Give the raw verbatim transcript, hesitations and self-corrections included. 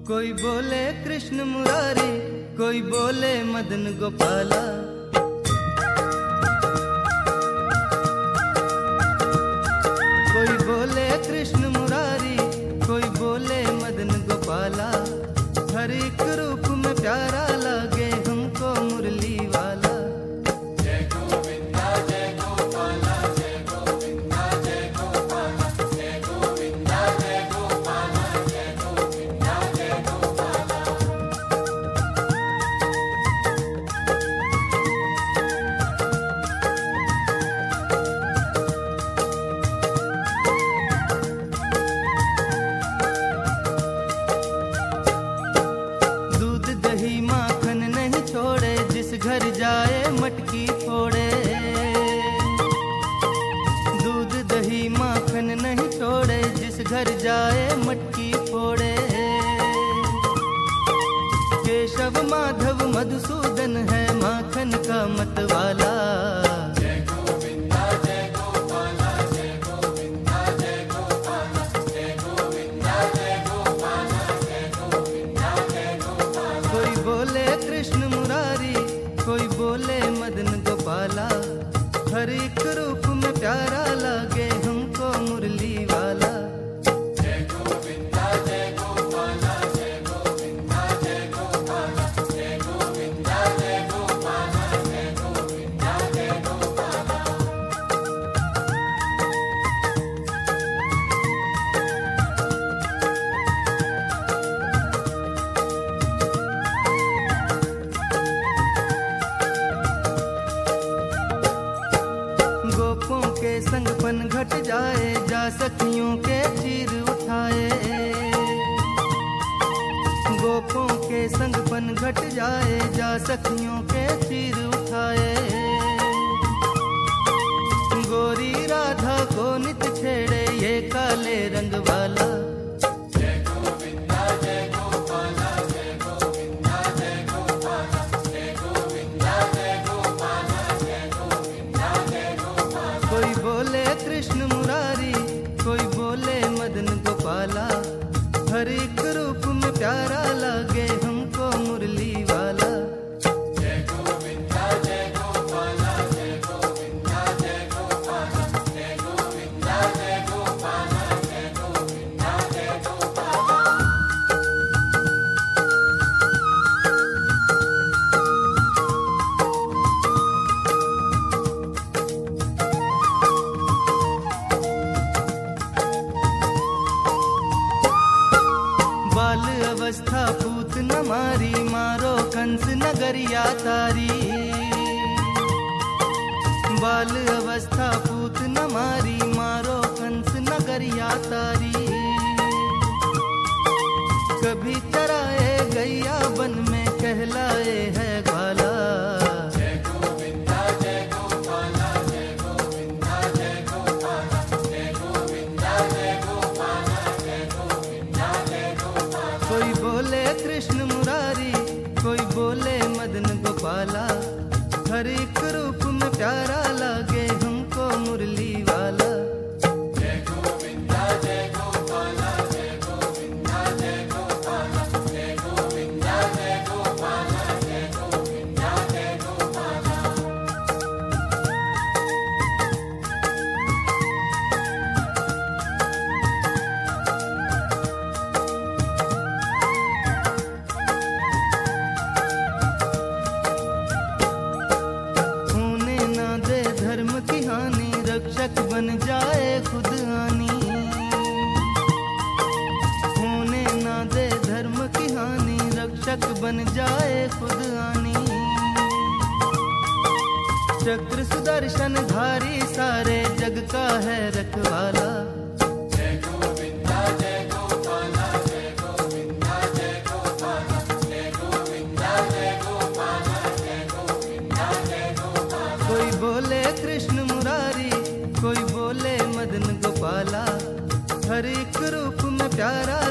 कोई बोले कृष्ण मुरारी, कोई बोले मदन गोपाला। कोई बोले कृष्ण मुरारी, कोई बोले मदन गोपाला। हर एक रूप में प्यारा लगे हमको मुरली वाला। जय गोविंदा जय गोपाला, जय गोविंदा जय गोपाला, जय गोविंदा जय गोपाला, जय गोविंदा जय गोपाला। दूध दही माखन नहीं छोड़े, जिस घर जाए मटकी फोड़े। दूध दही माखन नहीं छोड़े, जिस घर जाए मटकी फोड़े। केशव माधव मधुसूदन है माखन का मतवाला। जय गोविंदा जय गोपाला, जय गोविंदा जय गोपाला, जय गोविंदा जय गोपाला, जय गोविंदा जय गोपाला। कोई बोले कृष्ण मुरारी, कोई बोले मदन गोपाला। हर एक रूप में प्यारा लगे हमको मुरली वाला। जय गोविंदा जय गोपाला, जय गोविंदा जय गोपाला, जय गोविंदा जय गोपाला, जय गोविंदा जय गोपाला। गोपों के संग पन घट जाए, जा सखियों के चीर उठाए। गोपों के संग पन घट जाए, जा सखियों के चीर उठाए। गोरी राधा को नित छेड़े ये काले रंग वाला। जय गोविंदा जय गोपाला, जय गोविंदा जय गोपाला, जय गोविंदा जय गोपाला, जय गोविंदा जय गोपाला। कोई बोले कृष्ण मुरारी, कोई बोले मदन गोपाला। हर एक रूप में प्यारा लगे हमको मुरली वाला। जय गोविंदा जय गोपाला, जय गोविंदा जय गोपाला, जय गोविंदा जय गोपाला, जय गोविंदा जय गोपाला। बाल अवस्था पूत न मारी, मारो कंस नगरिया तारी। बाल अवस्था पूत न मारी, मारो कंस नगरिया तारी। कभी चराए गैया वन में, कहलाए है ग्वाला। जय गोविंदा जय गोपाला, जय गोविंदा जय गोपाला, जय गोविंदा जय गोपाला, जय गोविंदा जय गोपाला। कोई बोले कृष्ण मुरारी, कोई बोले मदन गोपाला। हर एक रूप में प्यारा लगे हमको मुरली वाला। जय गोविंदा जय गोपाला, जय गोविंदा जय गोपाला, जय गोविंदा जय गोपाला, जय गोविंदा जय गोपाला। होने ना दे धर्म की हानि, रक्षक बन जाए खुद आनी। होने ना दे धर्म की हानि, रक्षक बन जाए खुद आनी। चक्र सुदर्शन धारी, सारे जग का है रखवाला। जय गोविंदा जय गोपाला, जय गोविंदा जय गोपाला, जय गोविंदा जय गोपाला, जय गोविंदा जय गोपाला। कोई बोले कृष्ण मुरारी, कोई बोले मदन गोपाला। हर एक रूप में प्यारा